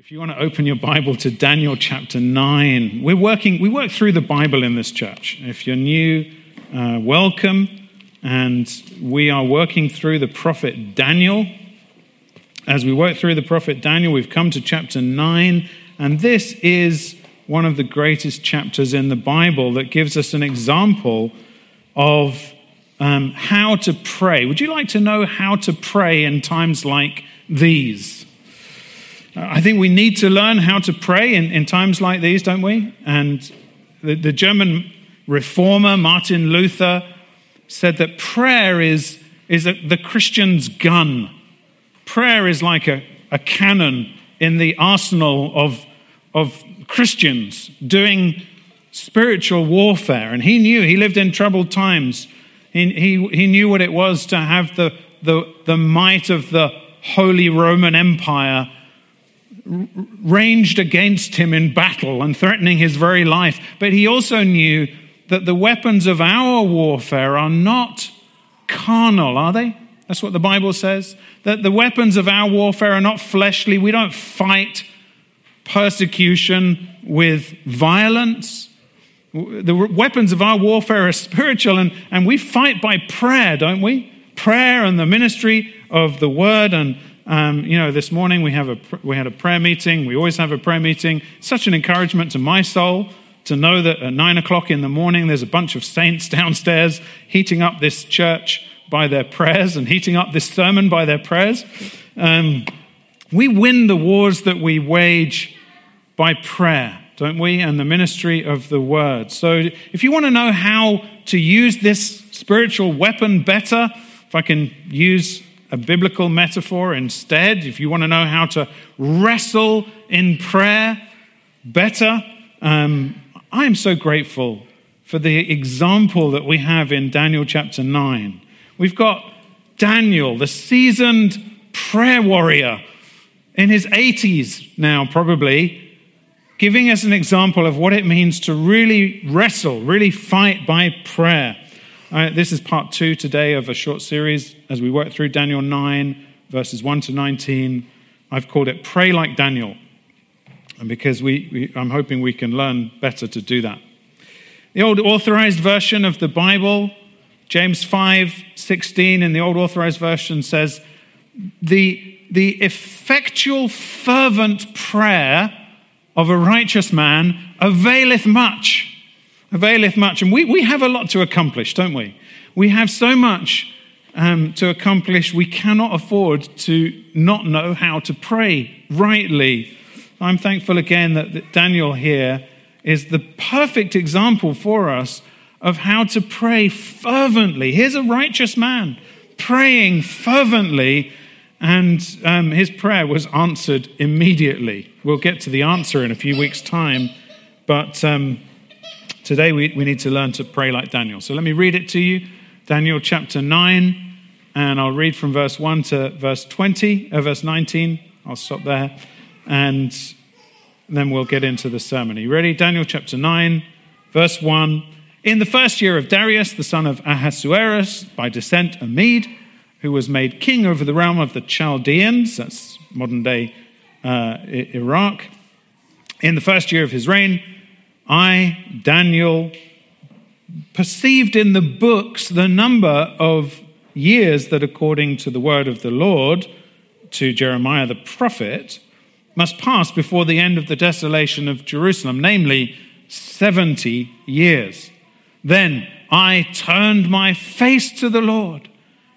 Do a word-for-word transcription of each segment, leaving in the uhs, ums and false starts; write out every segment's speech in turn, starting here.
If you want to open your Bible to Daniel chapter nine, we're working, we work through the Bible in this church. If you're new, uh, welcome. And we are working through the prophet Daniel. As we work through the prophet Daniel, we've come to chapter nine. And this is one of the greatest chapters in the Bible that gives us an example of um, how to pray. Would you like to know how to pray in times like these? I think we need to learn how to pray in, in times like these, don't we? And the, the German reformer, Martin Luther, said that prayer is, is a, the Christian's gun. Prayer is like a, a cannon in the arsenal of, of Christians doing spiritual warfare. And he knew, he lived in troubled times. He, he, he knew what it was to have the, the, the might of the Holy Roman Empire ranged against him in battle and threatening his very life. But he also knew that the weapons of our warfare are not carnal, are they? That's what the Bible says. That the weapons of our warfare are not fleshly. We don't fight persecution with violence. The weapons of our warfare are spiritual, and, and we fight by prayer, don't we? Prayer and the ministry of the word. And Um, you know, this morning we have a we had a prayer meeting. We always have a prayer meeting. Such an encouragement to my soul to know that at nine o'clock in the morning there's a bunch of saints downstairs heating up this church by their prayers and heating up this sermon by their prayers. Um, we win the wars that we wage by prayer, don't we? And the ministry of the word. So if you want to know how to use this spiritual weapon better, if I can use a biblical metaphor instead, if you want to know how to wrestle in prayer better, um, I am so grateful for the example that we have in Daniel chapter nine. We've got Daniel, the seasoned prayer warrior in his eighties now probably, giving us an example of what it means to really wrestle, really fight by prayer. Uh, this is part two today of a short series as we work through Daniel nine, verses one to nineteen. I've called it Pray Like Daniel, and because we, we, I'm hoping we can learn better to do that. The old authorized version of the Bible, James five sixteen in the old authorized version says, the, the effectual fervent prayer of a righteous man availeth much. Availeth much. And we, we have a lot to accomplish, don't we? We have so much um, to accomplish, we cannot afford to not know how to pray rightly. I'm thankful again that, that Daniel here is the perfect example for us of how to pray fervently. Here's a righteous man praying fervently, and um, his prayer was answered immediately. We'll get to the answer in a few weeks' time, but Um, Today we, we need to learn to pray like Daniel. So let me read it to you. Daniel chapter nine, and I'll read from verse one to verse twenty, uh, verse nineteen. I'll stop there, and then we'll get into the sermon. Are you ready? Daniel chapter nine, verse one. In the first year of Darius, the son of Ahasuerus, by descent a Mede, who was made king over the realm of the Chaldeans, that's modern day uh, Iraq. In the first year of his reign, I, Daniel, perceived in the books the number of years that, according to the word of the Lord to Jeremiah the prophet, must pass before the end of the desolation of Jerusalem, namely seventy years. Then I turned my face to the Lord,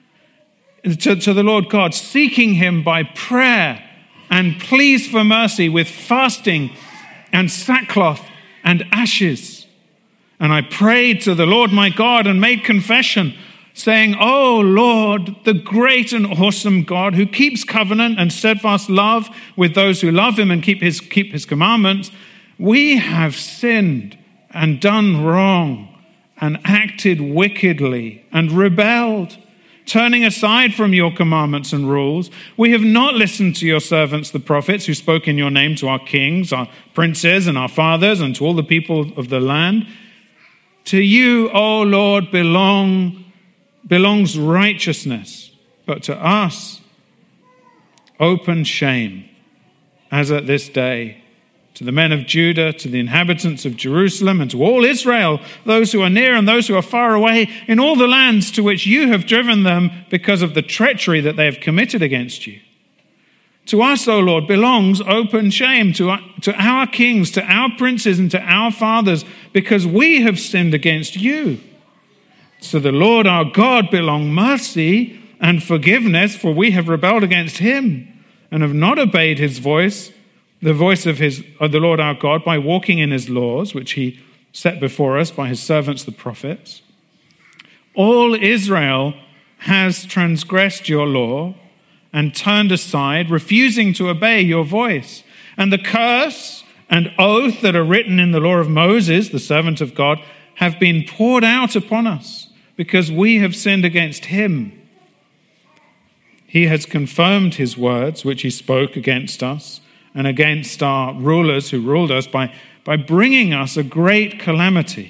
to, to the Lord God, seeking him by prayer and pleas for mercy with fasting and sackcloth and ashes. And I prayed to the Lord my God and made confession, saying, O Lord, the great and awesome God, who keeps covenant and steadfast love with those who love him and keep his, keep his commandments, we have sinned and done wrong and acted wickedly and rebelled, turning aside from your commandments and rules. We have not listened to your servants, the prophets, who spoke in your name to our kings, our princes, and our fathers, and to all the people of the land. To you, O Lord, belong, belongs righteousness, but to us, open shame. as at this day. To the men of Judah, to the inhabitants of Jerusalem, and to all Israel, those who are near and those who are far away, in all the lands to which you have driven them because of the treachery that they have committed against you. To us, O Lord, belongs open shame, to our, to our kings, to our princes, and to our fathers, because we have sinned against you. To the Lord our God belong mercy and forgiveness, for we have rebelled against him and have not obeyed his voice, the voice of his of the Lord our God, by walking in his laws, which he set before us by his servants the prophets. All Israel has transgressed your law and turned aside, refusing to obey your voice. And the curse and oath that are written in the law of Moses, the servant of God, have been poured out upon us, because we have sinned against him. He has confirmed his words, which he spoke against us and against our rulers who ruled us, by, by bringing us a great calamity.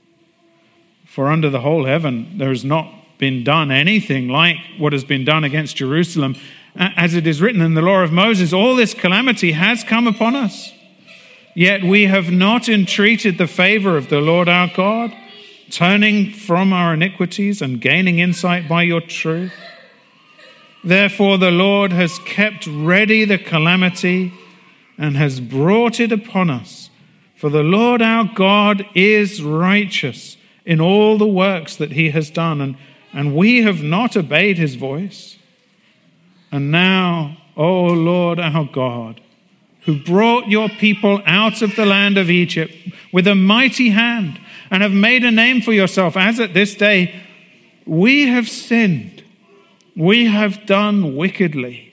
For under the whole heaven there has not been done anything like what has been done against Jerusalem. As it is written in the law of Moses, all this calamity has come upon us. Yet we have not entreated the favor of the Lord our God, turning from our iniquities and gaining insight by your truth. Therefore the Lord has kept ready the calamity and has brought it upon us. For the Lord our God is righteous in all the works that he has done, and, and we have not obeyed his voice. And now, O Lord our God, who brought your people out of the land of Egypt with a mighty hand, and have made a name for yourself, as at this day, we have sinned, we have done wickedly.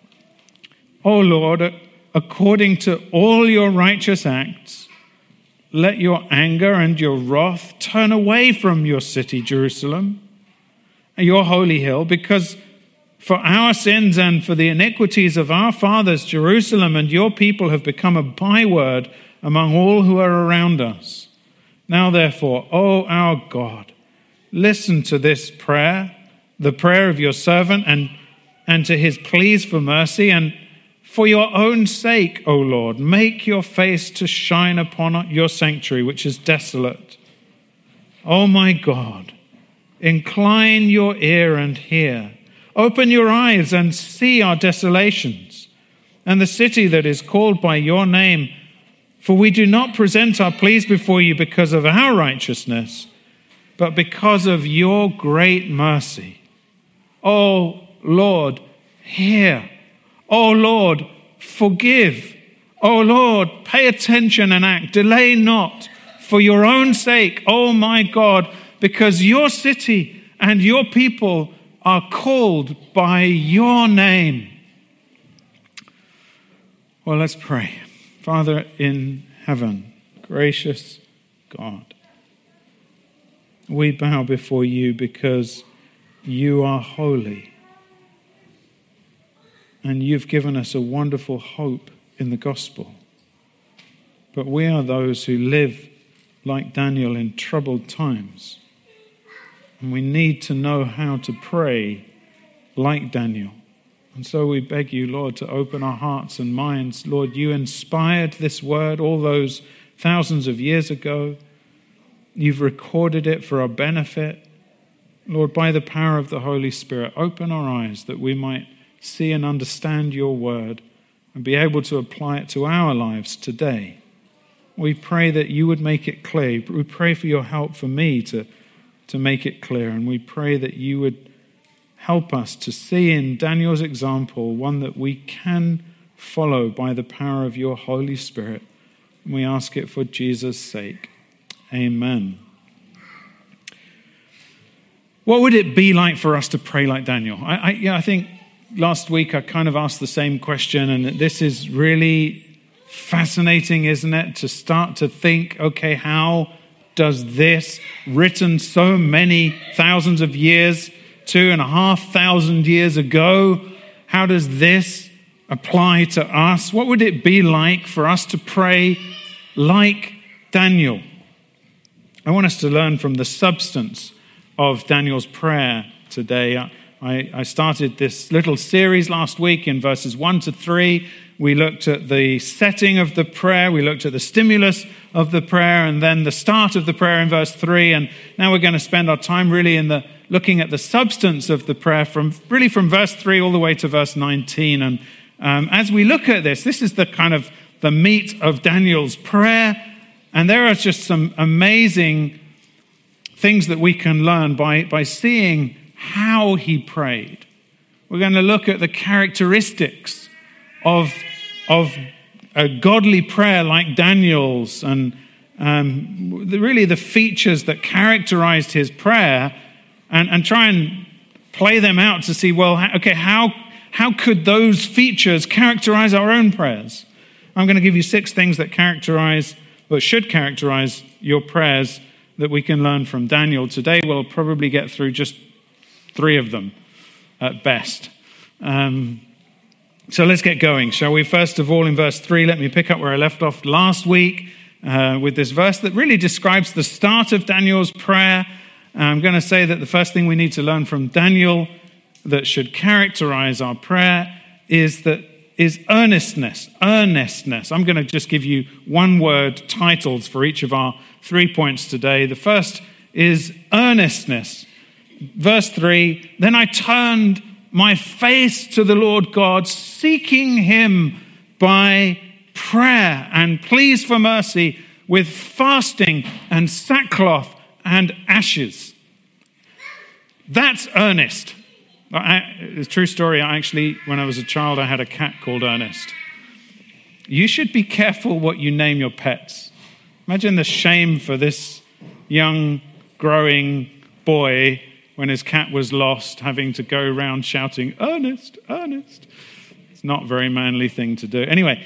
O Lord, according to all your righteous acts, let your anger and your wrath turn away from your city, Jerusalem, your holy hill, because for our sins and for the iniquities of our fathers, Jerusalem and your people have become a byword among all who are around us. Now, therefore, O our God, listen to this prayer, the prayer of your servant, and, and to his pleas for mercy, and for your own sake, O Lord, make your face to shine upon your sanctuary, which is desolate. O my God, incline your ear and hear. Open your eyes and see our desolations, and the city that is called by your name. For we do not present our pleas before you because of our righteousness, but because of your great mercy. O Lord, hear. O Lord, forgive. O Lord, pay attention and act. Delay not for your own sake, O my God, because your city and your people are called by your name. Well, let's pray. Father in heaven, gracious God, we bow before you because you are holy. And you've given us a wonderful hope in the gospel. But we are those who live like Daniel in troubled times. And we need to know how to pray like Daniel. And so we beg you, Lord, to open our hearts and minds. Lord, you inspired this word all those thousands of years ago. You've recorded it for our benefit. Lord, by the power of the Holy Spirit, open our eyes that we might see and understand your word and be able to apply it to our lives today. We pray that you would make it clear. We pray for your help for me to, to make it clear. And we pray that you would help us to see in Daniel's example one that we can follow by the power of your Holy Spirit. And we ask it for Jesus' sake. Amen. What would it be like for us to pray like Daniel? I, I, yeah, I think last week I kind of asked the same question, and this is really fascinating, isn't it? To start to think, okay, how does this, written so many thousands of years, two and a half thousand years ago, how does this apply to us? What would it be like for us to pray like Daniel? I want us to learn from the substance of Daniel's prayer today. I, I started this little series last week in verses one to three, We looked at the setting of the prayer. We looked at the stimulus of the prayer and then the start of the prayer in verse three. And now we're going to spend our time really in the looking at the substance of the prayer from really from verse three all the way to verse nineteen. And um, as we look at this, this is the kind of the meat of Daniel's prayer. And there are just some amazing things that we can learn by, by seeing how he prayed. We're going to look at the characteristics of, of a godly prayer like Daniel's and um, the, really the features that characterized his prayer and, and try and play them out to see, well, okay, how, how could those features characterize our own prayers? I'm going to give you six things that characterize, or should characterize your prayers that we can learn from Daniel. Today we'll probably get through just three of them at best. Um, so let's get going, shall we? First of all, in verse three, let me pick up where I left off last week uh, with this verse that really describes the start of Daniel's prayer. I'm going to say that the first thing we need to learn from Daniel that should characterize our prayer is that is earnestness, earnestness. I'm going to just give you one word titles for each of our three points today. The first is earnestness. Verse three, then I turned my face to the Lord God, seeking him by prayer and pleas for mercy with fasting and sackcloth and ashes. That's earnest. I, it's a true story. I actually, when I was a child, I had a cat called Ernest. You should be careful what you name your pets. Imagine the shame for this young, growing boy when his cat was lost, having to go around shouting, Ernest, Ernest. It's not a very manly thing to do. Anyway,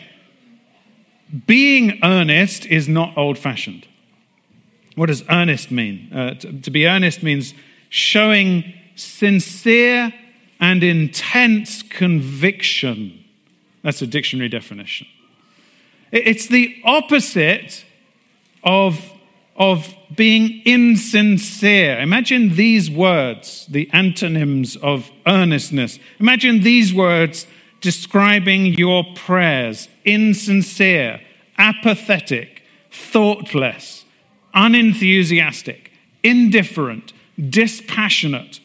being earnest is not old-fashioned. What does earnest mean? Uh, to, to be earnest means showing sincere and intense conviction. That's a dictionary definition. It's the opposite of, of being insincere. Imagine these words, the antonyms of earnestness. Imagine these words describing your prayers: insincere, apathetic, thoughtless, unenthusiastic, indifferent, dispassionate,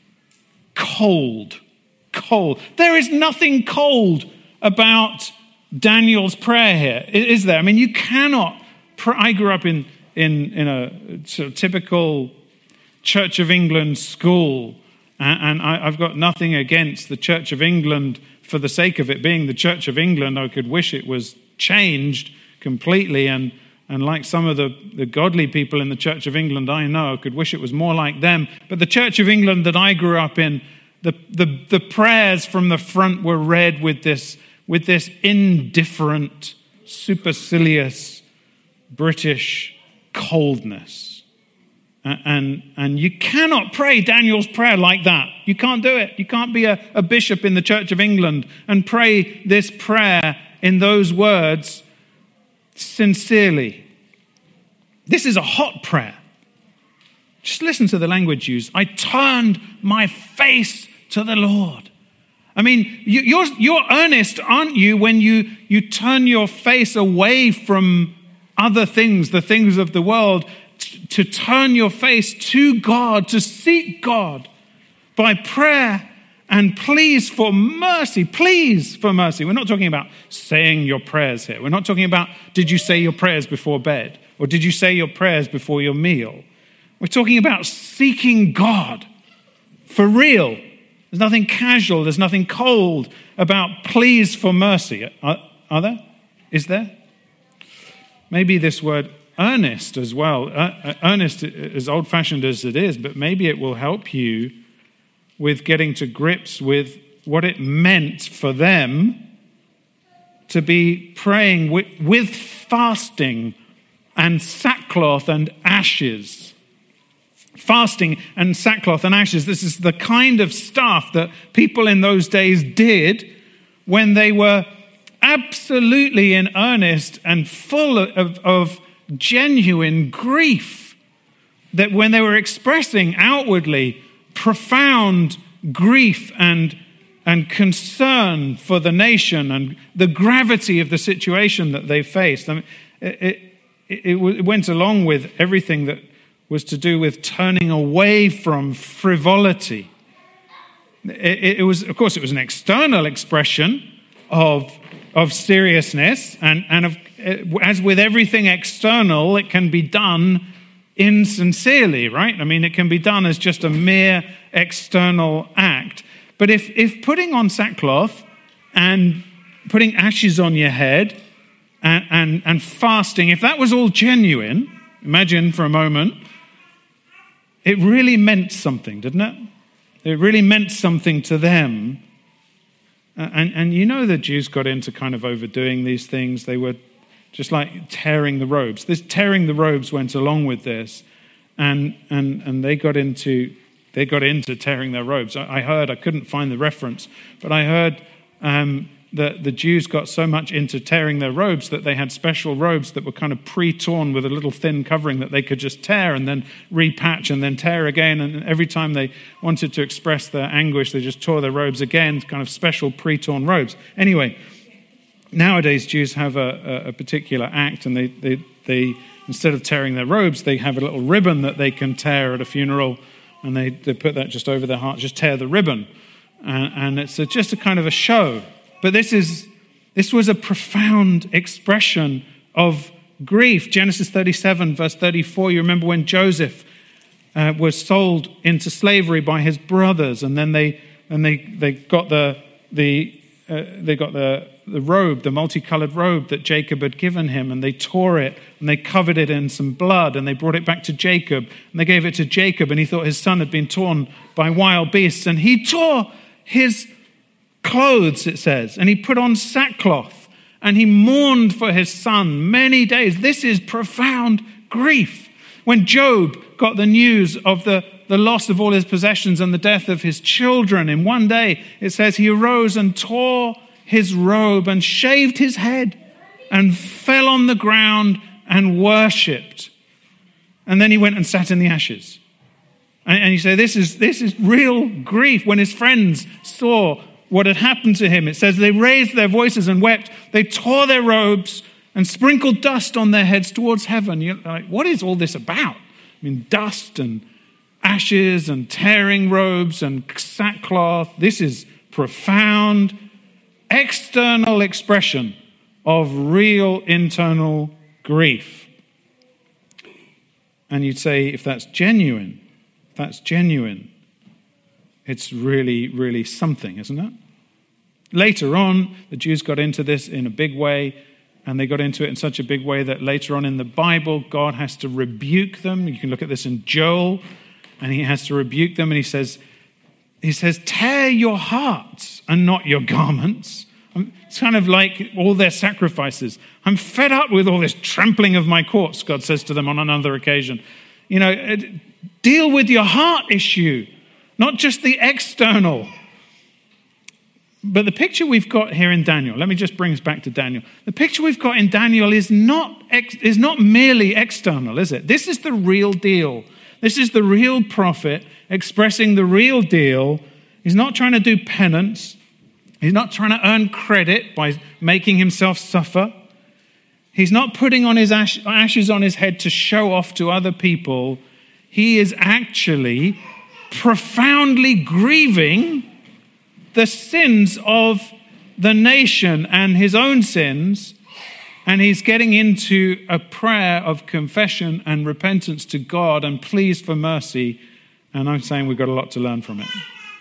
cold, cold. There is nothing cold about Daniel's prayer here, is there? I mean, you cannot. Pray. I grew up in in in a sort of typical Church of England school, and, and I, I've got nothing against the Church of England for the sake of it being the Church of England. I could wish it was changed completely, and and like some of the, the godly people in the Church of England I know, I could wish it was more like them. But the Church of England that I grew up in, the, the, the prayers from the front were read with this, with this indifferent, supercilious, British coldness. And, and you cannot pray Daniel's prayer like that. You can't do it. You can't be a, a bishop in the Church of England and pray this prayer in those words sincerely. This is a hot prayer. Just listen to the language used. I turned my face to the Lord. I mean, you, you're, you're earnest, aren't you, when you, you turn your face away from other things, the things of the world, t- to turn your face to God, to seek God by prayer and pleas for mercy. Pleas for mercy. We're not talking about saying your prayers here. We're not talking about, did you say your prayers before bed? Or did you say your prayers before your meal? We're talking about seeking God for real. There's nothing casual. There's nothing cold about pleas for mercy. Are, are there? Is there? Maybe this word earnest as well. Uh, earnest, as old-fashioned as it is, but maybe it will help you with getting to grips with what it meant for them to be praying with, with fasting and sackcloth and ashes. Fasting and sackcloth and ashes. This is the kind of stuff that people in those days did when they were absolutely in earnest and full of, of genuine grief. That when they were expressing outwardly profound grief and, and concern for the nation and the gravity of the situation that they faced. I mean, it, it, it went along with everything that was to do with turning away from frivolity. It, it was, of course, it was an external expression of, of seriousness, and, and of, as with everything external, it can be done insincerely, right? I mean, it can be done as just a mere external act. But if, if putting on sackcloth and putting ashes on your head and, and, and fasting, if that was all genuine, imagine for a moment, it really meant something, didn't it? It really meant something to them. And, and you know the Jews got into kind of overdoing these things. They were just like tearing the robes. This tearing the robes went along with this. And and and they got into they got into tearing their robes. I, I heard, I couldn't find the reference, but I heard um, that the Jews got so much into tearing their robes that they had special robes that were kind of pre-torn with a little thin covering that they could just tear and then repatch and then tear again. And every time they wanted to express their anguish, they just tore their robes again, kind of special pre-torn robes. Anyway, nowadays Jews have a, a, a particular act, and they, they, they instead of tearing their robes, they have a little ribbon that they can tear at a funeral, and they, they put that just over their heart, just tear the ribbon. And, and it's a, just a kind of a show. But this is this was a profound expression of grief. Genesis thirty-seven, verse thirty-four, you remember when Joseph uh, was sold into slavery by his brothers, and then they and they they got the the uh, they got the the robe, the multicolored robe that Jacob had given him, and they tore it and they covered it in some blood, and they brought it back to Jacob, and they gave it to Jacob, and he thought his son had been torn by wild beasts, and he tore his clothes, it says, and he put on sackcloth, and he mourned for his son many days. This is profound grief. When Job got the news of the, the loss of all his possessions and the death of his children in one day, it says he arose and tore his robe and shaved his head and fell on the ground and worshipped. And then he went and sat in the ashes. And, and you say, this is, this is real grief. When his friends saw what had happened to him, it says they raised their voices and wept. They tore their robes and sprinkled dust on their heads towards heaven. You're like, what is all this about? I mean, dust and ashes and tearing robes and sackcloth. This is profound external expression of real internal grief. And you'd say, if that's genuine, if that's genuine, it's really, really something, isn't it? Later on, the Jews got into this in a big way, and they got into it in such a big way that later on in the Bible, God has to rebuke them. You can look at this in Joel, and he has to rebuke them, and he says, he says, tear your hearts and not your garments. It's kind of like all their sacrifices. I'm fed up with all this trampling of my courts, God says to them on another occasion. You know, deal with your heart issue, not just the external. But the picture we've got here in Daniel, let me just bring us back to Daniel. The picture we've got in Daniel is not ex, is not merely external, is it? This is the real deal. This is the real prophet expressing the real deal. He's not trying to do penance. He's not trying to earn credit by making himself suffer. He's not putting on his ash, ashes on his head to show off to other people. He is actually profoundly grieving the sins of the nation and his own sins, and he's getting into a prayer of confession and repentance to God and pleas for mercy, and I'm saying we've got a lot to learn from it.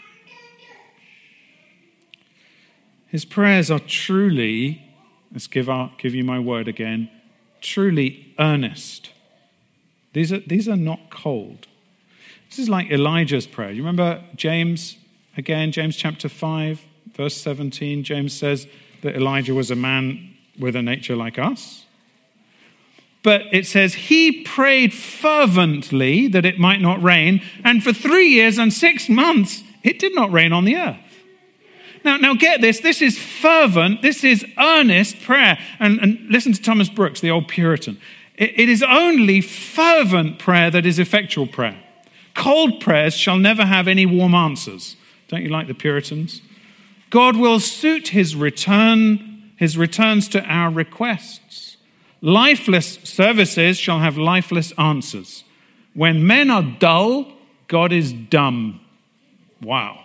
His prayers are truly, let's give, our, give you my word again, truly earnest. These are, these are not cold. This is like Elijah's prayer. You remember James, again, James chapter five, verse seventeen. James says that Elijah was a man with a nature like us. But it says he prayed fervently that it might not rain, and for three years and six months it did not rain on the earth. Now, now get this, this is fervent, this is earnest prayer. And, and listen to Thomas Brooks, the old Puritan. It, it is only fervent prayer that is effectual prayer. Cold prayers shall never have any warm answers. Don't you like the Puritans? God will suit his return, his returns to our requests. Lifeless services shall have lifeless answers. When men are dull, God is dumb. Wow.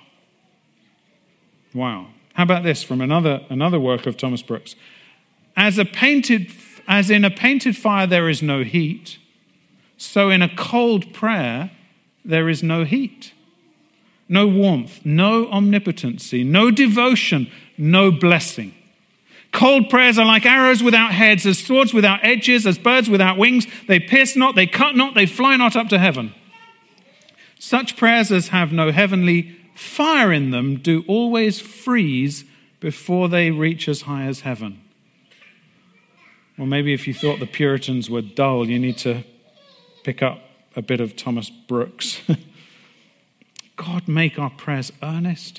Wow. How about this from another, another work of Thomas Brooks? As a painted, as in a painted fire there is no heat, so in a cold prayer there is no heat, no warmth, no omnipotency, no devotion, no blessing. Cold prayers are like arrows without heads, as swords without edges, as birds without wings. They pierce not, they cut not, they fly not up to heaven. Such prayers as have no heavenly fire in them do always freeze before they reach as high as heaven. Well, maybe if you thought the Puritans were dull, you need to pick up a bit of Thomas Brooks. God, make our prayers earnest.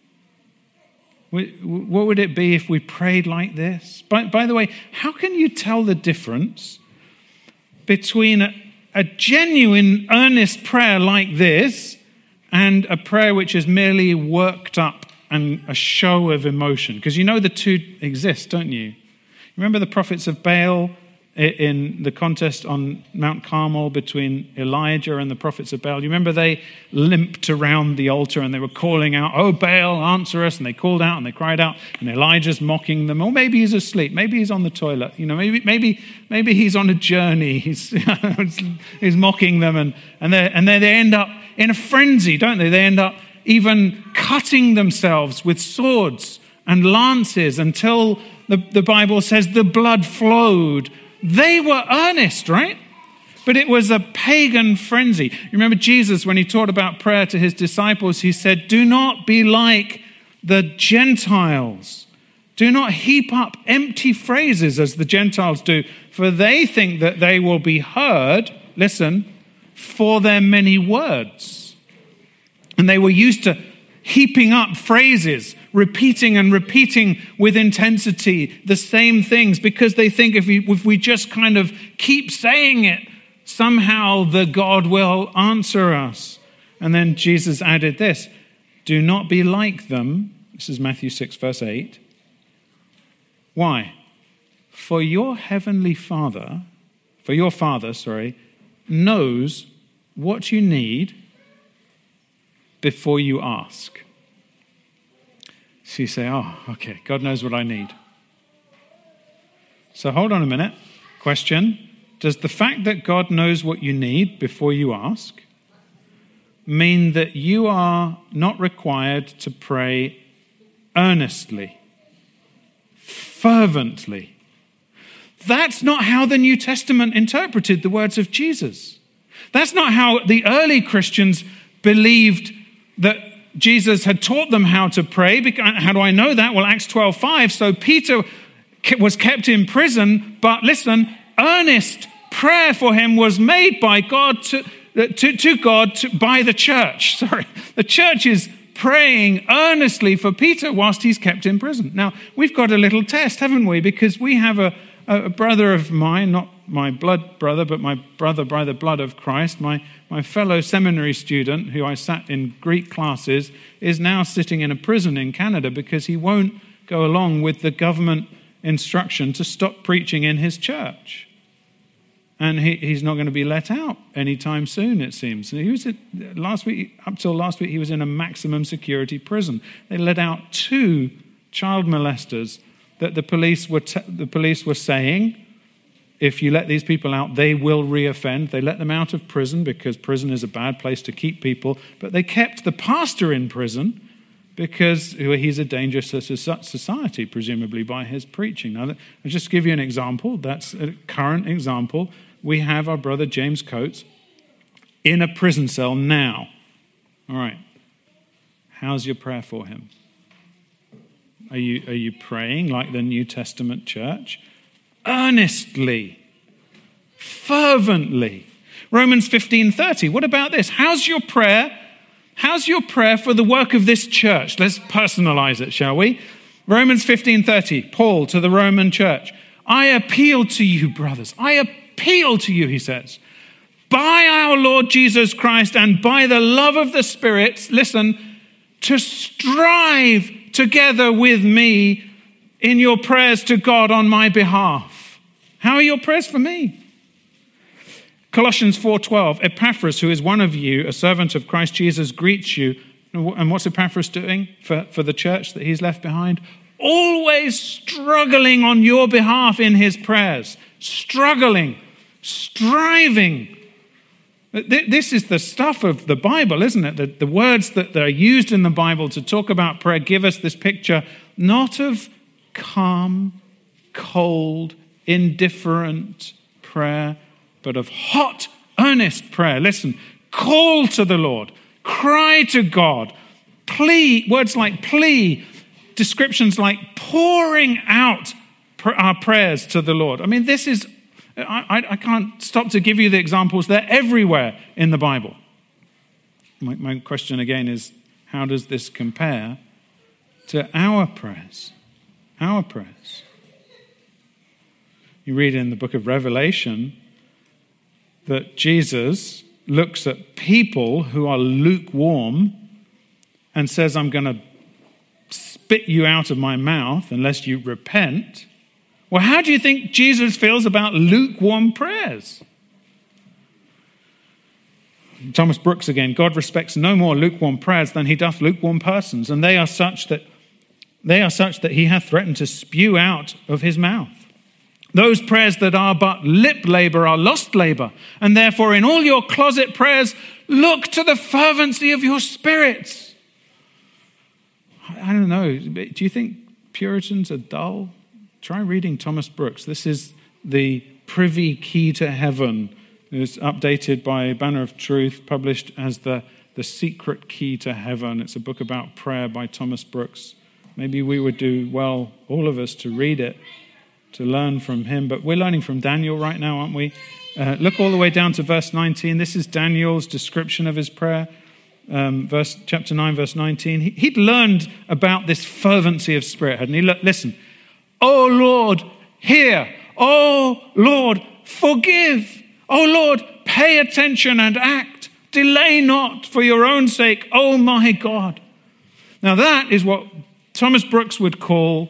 What would it be if we prayed like this? By, by the way, how can you tell the difference between a, a genuine, earnest prayer like this and a prayer which is merely worked up and a show of emotion? Because you know the two exist, don't you? Remember the prophets of Baal in the contest on Mount Carmel between Elijah and the prophets of Baal? You remember they limped around the altar and they were calling out, "Oh, Baal, answer us." And they called out and they cried out, and Elijah's mocking them. Or maybe he's asleep. Maybe he's on the toilet. You know, maybe maybe maybe he's on a journey. He's he's mocking them, and and they and then they end up in a frenzy, don't they? They end up even cutting themselves with swords and lances until the, the Bible says the blood flowed. They were earnest, right? But it was a pagan frenzy. You remember Jesus, when he taught about prayer to his disciples, he said, "Do not be like the Gentiles. Do not heap up empty phrases as the Gentiles do, for they think that they will be heard," listen, "for their many words." And they were used to heaping up phrases, repeating and repeating with intensity the same things, because they think if we, if we just kind of keep saying it, somehow the God will answer us. And then Jesus added this, "Do not be like them." This is Matthew six, verse eight. Why? For your heavenly Father, for your Father, sorry, knows what you need before you ask. So you say, "Oh, okay, God knows what I need." So hold on a minute. Question: does the fact that God knows what you need before you ask mean that you are not required to pray earnestly, fervently? That's not how the New Testament interpreted the words of Jesus. That's not how the early Christians believed that Jesus had taught them how to pray. How do I know that? Well, Acts twelve five. So Peter was kept in prison, but listen, earnest prayer for him was made by God to, to, to God to, by the church. Sorry, the church is praying earnestly for Peter whilst he's kept in prison. Now, we've got a little test, haven't we? Because we have a, a brother of mine, not my blood brother, but my brother by the blood of Christ, my, my fellow seminary student who I sat in Greek classes, is now sitting in a prison in Canada because he won't go along with the government instruction to stop preaching in his church. And he, he's not going to be let out anytime soon, it seems. He was at, last week, up till last week, he was in a maximum security prison. They let out two child molesters that the police were t- the police were saying, if you let these people out, they will reoffend. They let them out of prison because prison is a bad place to keep people. But they kept the pastor in prison because he's a danger to society, presumably by his preaching. Now, I'll just give you an example. That's a current example. We have our brother James Coates in a prison cell now. All right. How's your prayer for him? Are you, are you praying like the New Testament church? Earnestly, fervently. Romans fifteen thirty. What about this? How's your prayer? How's your prayer for the work of this church? Let's personalize it, shall we? Romans fifteen thirty. Paul to the Roman church. "I appeal to you, brothers. I appeal to you," he says, "by our Lord Jesus Christ and by the love of the Spirit," listen, "to strive together with me in your prayers to God on my behalf? How are your prayers for me? Colossians four twelve, Epaphras, who is one of you, a servant of Christ Jesus, greets you. And what's Epaphras doing for, for the church that he's left behind? Always struggling on your behalf in his prayers. Struggling, striving. This is the stuff of the Bible, isn't it? The, the words that are used in the Bible to talk about prayer give us this picture not of calm, cold, indifferent prayer, but of hot, earnest prayer. Listen, call to the Lord, cry to God, plea, words like plea, descriptions like pouring out our prayers to the Lord. I mean, this is, I, I can't stop to give you the examples. They're everywhere in the Bible. My, my question again is, how does this compare to our prayers? Our prayers. You read in the book of Revelation that Jesus looks at people who are lukewarm and says, I'm going to spit you out of my mouth unless you repent. Well, how do you think Jesus feels about lukewarm prayers? Thomas Brooks again, God respects no more lukewarm prayers than he doth lukewarm persons, and they are such that they are such that he hath threatened to spew out of his mouth. Those prayers that are but lip labor are lost labor, and therefore in all your closet prayers, look to the fervency of your spirits. I don't know, do you think Puritans are dull? Try reading Thomas Brooks. This is the Privy Key to Heaven. It was updated by Banner of Truth, published as the, the Secret Key to Heaven. It's a book about prayer by Thomas Brooks. Maybe we would do well, all of us, to read it, to learn from him. But we're learning from Daniel right now, aren't we? Uh, look all the way down to verse nineteen. This is Daniel's description of his prayer. Um, verse chapter nine, verse nineteen. He, he'd learned about this fervency of spirit, hadn't he? Look, listen. Oh Lord, hear. Oh Lord, forgive. Oh Lord, pay attention and act. Delay not for your own sake, oh my God. Now that is what Thomas Brooks would call,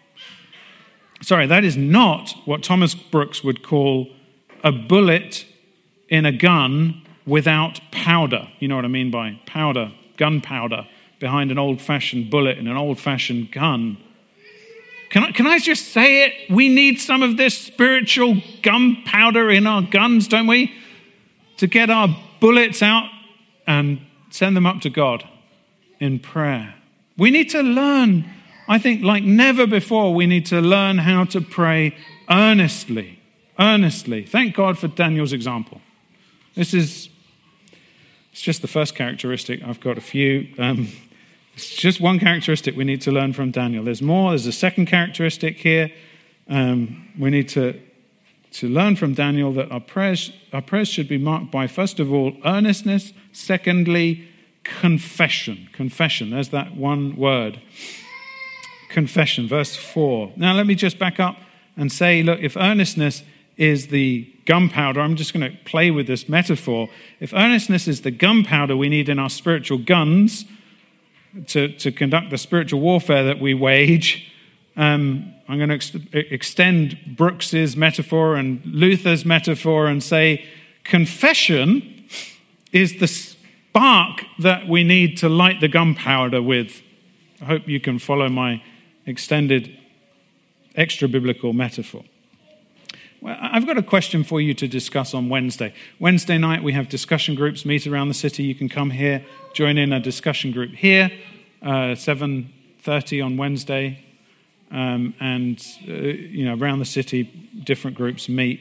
sorry, that is not what Thomas Brooks would call a bullet in a gun without powder. You know what I mean by powder, gunpowder, behind an old-fashioned bullet in an old-fashioned gun. Can I, can I just say it? We need some of this spiritual gunpowder in our guns, don't we? To get our bullets out and send them up to God in prayer. We need to learn, I think like never before, we need to learn how to pray earnestly. Earnestly. Thank God for Daniel's example. This is, it's just the first characteristic. I've got a few. Um, It's just one characteristic we need to learn from Daniel. There's more. There's a second characteristic here. Um, we need to, to learn from Daniel that our prayers, our prayers should be marked by, first of all, earnestness. Secondly, confession. Confession. There's that one word. Confession. Verse four. Now let me just back up and say, look, if earnestness is the gunpowder, I'm just going to play with this metaphor. If earnestness is the gunpowder we need in our spiritual guns, To, to conduct the spiritual warfare that we wage, um, I'm going to ex- extend Brooks's metaphor and Luther's metaphor and say confession is the spark that we need to light the gunpowder with. I hope you can follow my extended extra-biblical metaphor. Well, I've got a question for you to discuss on Wednesday. Wednesday night we have discussion groups meet around the city. You can come here, join in a discussion group here, uh, seven thirty on Wednesday. Um, and, uh, you know, around the city, different groups meet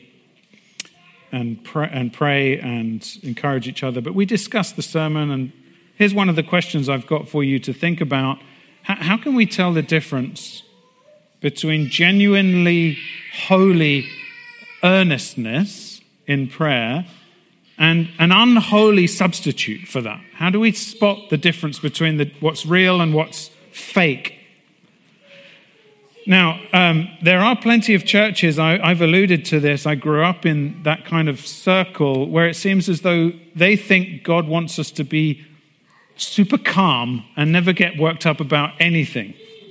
and pray, and pray and encourage each other. But we discuss the sermon, and here's one of the questions I've got for you to think about. How, how can we tell the difference between genuinely holy earnestness in prayer and an unholy substitute for that? How do we spot the difference between the, what's real and what's fake? Now, um, there are plenty of churches, I, I've alluded to this, I grew up in that kind of circle where it seems as though they think God wants us to be super calm and never get worked up about anything.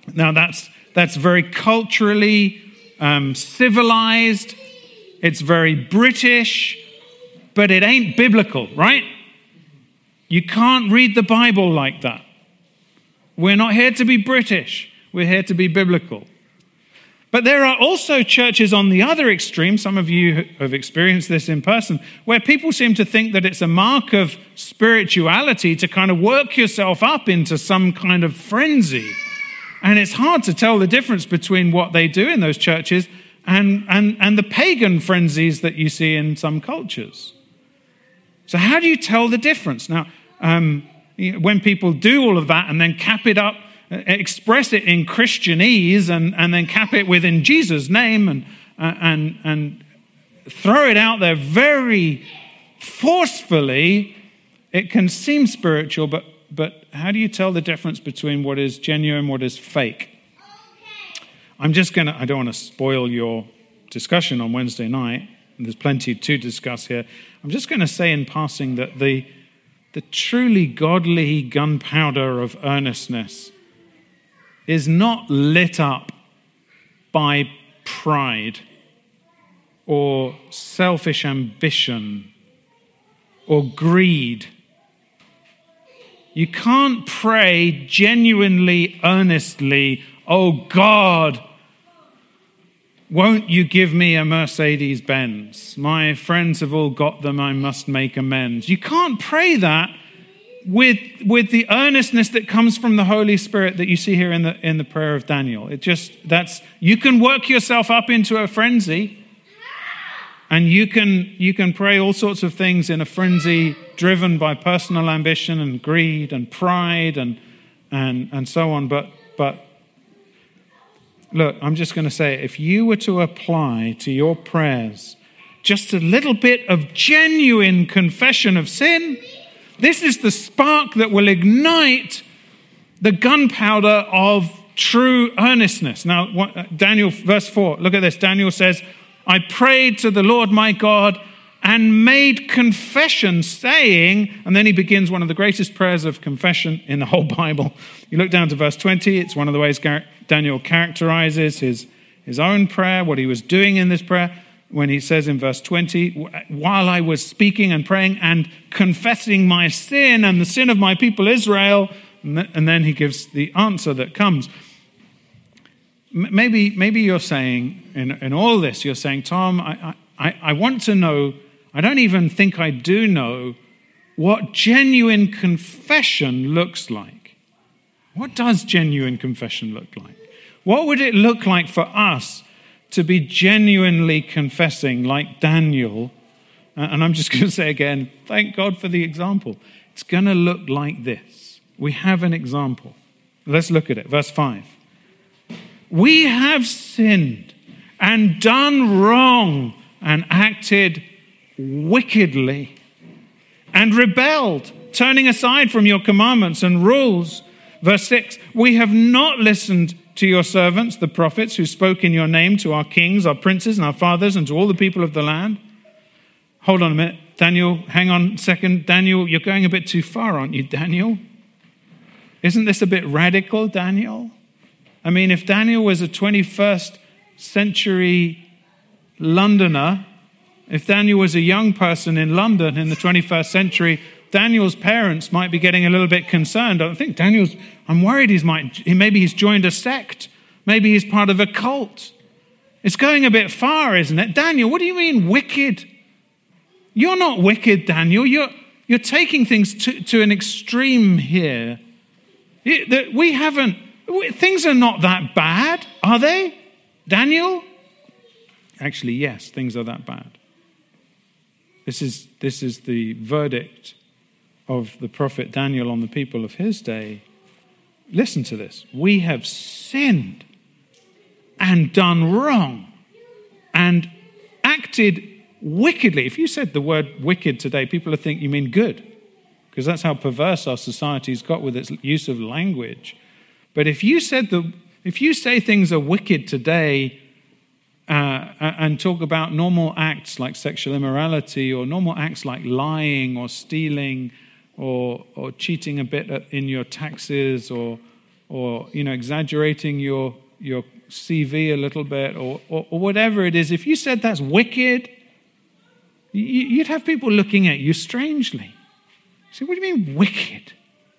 Now that's that's very culturally um, civilized. It's very British, but it ain't biblical, right? You can't read the Bible like that. We're not here to be British. We're here to be biblical. But there are also churches on the other extreme, some of you have experienced this in person, where people seem to think that it's a mark of spirituality to kind of work yourself up into some kind of frenzy. And it's hard to tell the difference between what they do in those churches and, and, and the pagan frenzies that you see in some cultures. So how do you tell the difference? Now, um, when people do all of that and then cap it up, express it in Christianese and, and then cap it with in Jesus' name and, uh, and, and throw it out there very forcefully, it can seem spiritual, but, but how do you tell the difference between what is genuine, what is fake? I'm just going to, I don't want to spoil your discussion on Wednesday night. There's plenty to discuss here. I'm just going to say in passing that the, the truly godly gunpowder of earnestness is not lit up by pride or selfish ambition or greed. You can't pray genuinely, earnestly, "Oh God, won't you give me a Mercedes Benz? My friends have all got them, I must make amends." You can't pray that with, with the earnestness that comes from the Holy Spirit that you see here in the, in the prayer of Daniel. It just, that's, you can work yourself up into a frenzy, and you can, you can pray all sorts of things in a frenzy driven by personal ambition and greed and pride and, and, and so on. But, but, look, I'm just going to say, if you were to apply to your prayers just a little bit of genuine confession of sin, this is the spark that will ignite the gunpowder of true earnestness. Now, what, Daniel, verse four, look at this. Daniel says, "I prayed to the Lord my God and made confession, saying," and then he begins one of the greatest prayers of confession in the whole Bible. You look down to verse twenty, it's one of the ways Daniel characterizes his, his own prayer, what he was doing in this prayer, when he says in verse twenty, "While I was speaking and praying and confessing my sin and the sin of my people Israel," and then he gives the answer that comes. Maybe, maybe you're saying, in, in all this, you're saying, "Tom, I, I, I want to know, I don't even think I do know what genuine confession looks like." What does genuine confession look like? What would it look like for us to be genuinely confessing like Daniel? And I'm just going to say again, thank God for the example. It's going to look like this. We have an example. Let's look at it. Verse five. "We have sinned and done wrong and acted wickedly and rebelled, turning aside from your commandments and rules." Verse six, "We have not listened to your servants, the prophets, who spoke in your name to our kings, our princes, and our fathers, and to all the people of the land." Hold on a minute. Daniel, hang on a second. Daniel, you're going a bit too far, aren't you, Daniel? Isn't this a bit radical, Daniel? I mean, if Daniel was a twenty-first century Londoner, if Daniel was a young person in London in the twenty-first century, Daniel's parents might be getting a little bit concerned. I think Daniel's, I'm worried he's might, maybe he's joined a sect. Maybe he's part of a cult. It's going a bit far, isn't it? Daniel, what do you mean wicked? You're not wicked, Daniel. You're, you're taking things to, to an extreme here. We haven't, things are not that bad, are they, Daniel? Actually, yes, things are that bad. This is, this is the verdict of the prophet Daniel on the people of his day. Listen to this. "We have sinned and done wrong and acted wickedly." If you said the word wicked today, people would think you mean good, because that's how perverse our society's got with its use of language. But if you said the, if you say things are wicked today, Uh, and talk about normal acts like sexual immorality, or normal acts like lying or stealing or or cheating a bit in your taxes, or or you know, exaggerating your your C V a little bit, or, or, or whatever it is, if you said that's wicked, you'd have people looking at you strangely. So what do you mean wicked?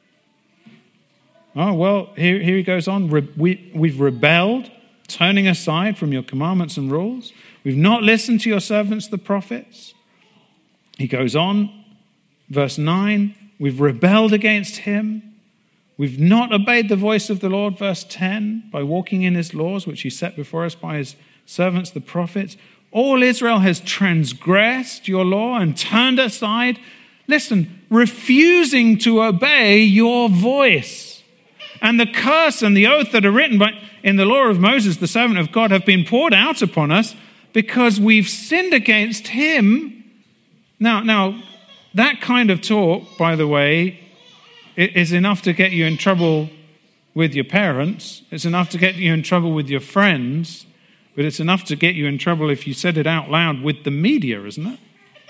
Oh, well, here, here he goes on. Re- we, we've rebelled, turning aside from your commandments and rules. We've not listened to your servants, the prophets. He goes on, verse nine, we've rebelled against him. We've not obeyed the voice of the Lord, verse ten, by walking in his laws, which he set before us by his servants, the prophets. All Israel has transgressed your law and turned aside. Listen, refusing to obey your voice. And the curse and the oath that are written by, in the law of Moses, the servant of God, have been poured out upon us because we've sinned against him. Now, now, that kind of talk, by the way, is enough to get you in trouble with your parents. It's enough to get you in trouble with your friends. But it's enough to get you in trouble if you said it out loud with the media, isn't it?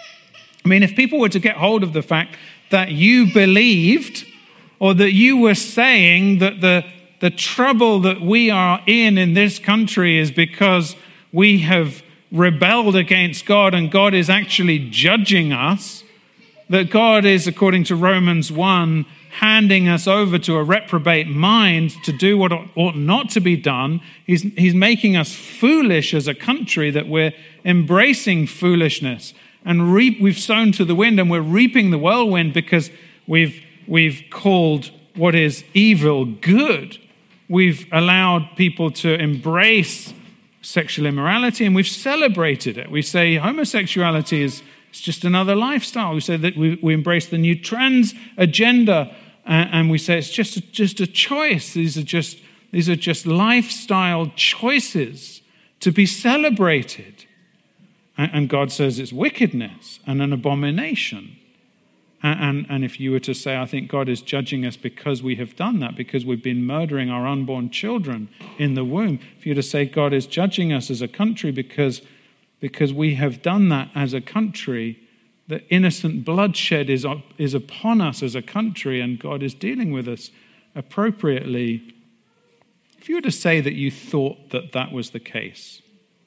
I mean, if people were to get hold of the fact that you believed, or that you were saying that the, the trouble that we are in in this country is because we have rebelled against God and God is actually judging us, that God is, according to Romans one, handing us over to a reprobate mind to do what ought not to be done. He's, he's making us foolish as a country, that we're embracing foolishness. And reap, we've sown to the wind and we're reaping the whirlwind because we've, we've called what is evil good. We've allowed people to embrace sexual immorality and we've celebrated it. We say homosexuality is it's just another lifestyle. We say that we, we embrace the new trans agenda, uh, and we say it's just a, just a choice. These are just these are just lifestyle choices to be celebrated. And, and God says it's wickedness and an abomination. And, and, and if you were to say, I think God is judging us because we have done that, because we've been murdering our unborn children in the womb. If you were to say God is judging us as a country because Because we have done that as a country, that innocent bloodshed is, is upon us as a country and God is dealing with us appropriately. If you were to say that you thought that that was the case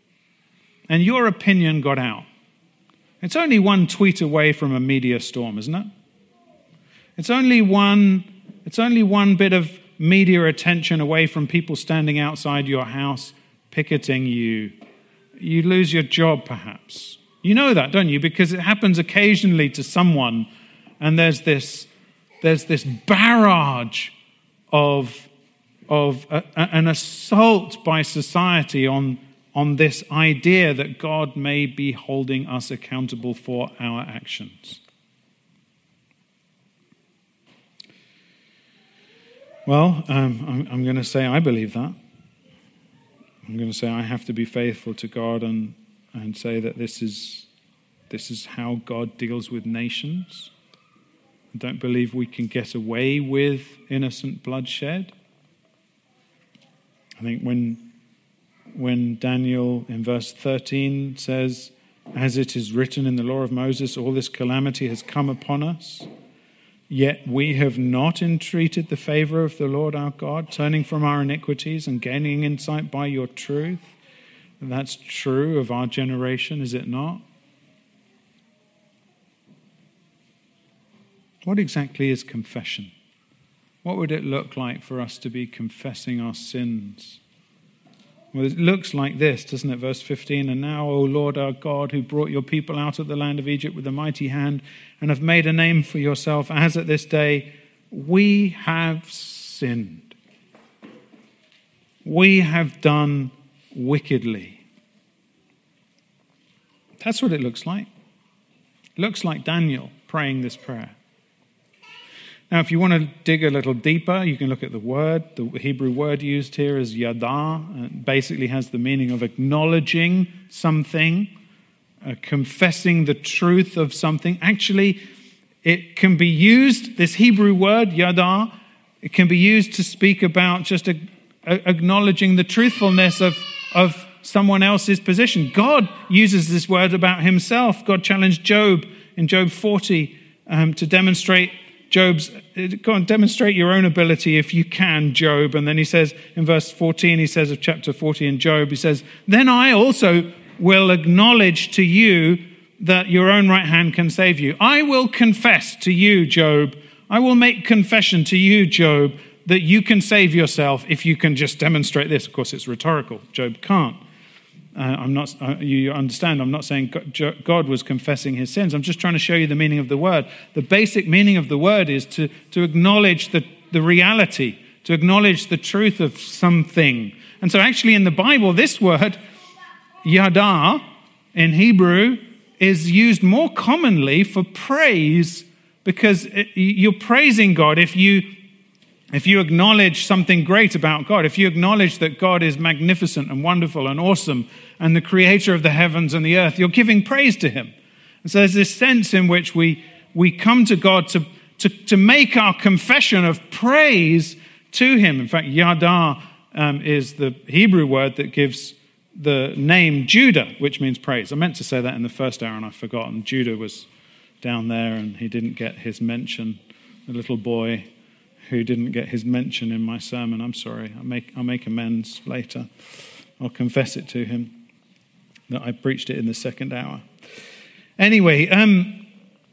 and your opinion got out, it's only one tweet away from a media storm, isn't it? It's only one, it's only one bit of media attention away from people standing outside your house picketing you. You lose your job, perhaps. You know that, don't you? Because it happens occasionally to someone, and there's this, there's this barrage of, of a, an assault by society on, on this idea that God may be holding us accountable for our actions. Well, um, I'm, I'm going to say I believe that. I'm going to say I have to be faithful to God and, and say that this is, this is how God deals with nations. I don't believe we can get away with innocent bloodshed. I think when, when Daniel in verse thirteen says, as it is written in the law of Moses, all this calamity has come upon us, yet we have not entreated the favor of the Lord our God, turning from our iniquities and gaining insight by your truth. And that's true of our generation, is it not? What exactly is confession? What would it look like for us to be confessing our sins? Well, it looks like this, doesn't it? Verse fifteen, and now, O Lord our God, who brought your people out of the land of Egypt with a mighty hand and have made a name for yourself, as at this day, we have sinned. We have done wickedly. That's what it looks like. It looks like Daniel praying this prayer. Now, if you want to dig a little deeper, you can look at the word. The Hebrew word used here is yada. It basically has the meaning of acknowledging something, uh, confessing the truth of something. Actually, it can be used, this Hebrew word, yada, it can be used to speak about just a, a, acknowledging the truthfulness of, of someone else's position. God uses this word about himself. God challenged Job in Job forty um, to demonstrate Job's, go on, demonstrate your own ability if you can, Job. And then he says in verse fourteen, he says of chapter forty in Job, he says, then I also will acknowledge to you that your own right hand can save you. I will confess to you, Job. I will make confession to you, Job, that you can save yourself if you can just demonstrate this. Of course, it's rhetorical. Job can't. Uh, I'm not. Uh, you understand? I'm not saying God was confessing his sins. I'm just trying to show you the meaning of the word. The basic meaning of the word is to, to acknowledge the, the reality, to acknowledge the truth of something. And so actually in the Bible, this word, yada, in Hebrew, is used more commonly for praise, because it, you're praising God if you If you acknowledge something great about God, if you acknowledge that God is magnificent and wonderful and awesome and the creator of the heavens and the earth, you're giving praise to him. And so there's this sense in which we, we come to God to, to, to make our confession of praise to him. In fact, yada um, is the Hebrew word that gives the name Judah, which means praise. I meant to say that in the first hour and I've forgotten. Judah was down there and he didn't get his mention, the little boy who didn't get his mention in my sermon. I'm sorry. I'll make, I'll make amends later. I'll confess it to him that I preached it in the second hour. Anyway, um,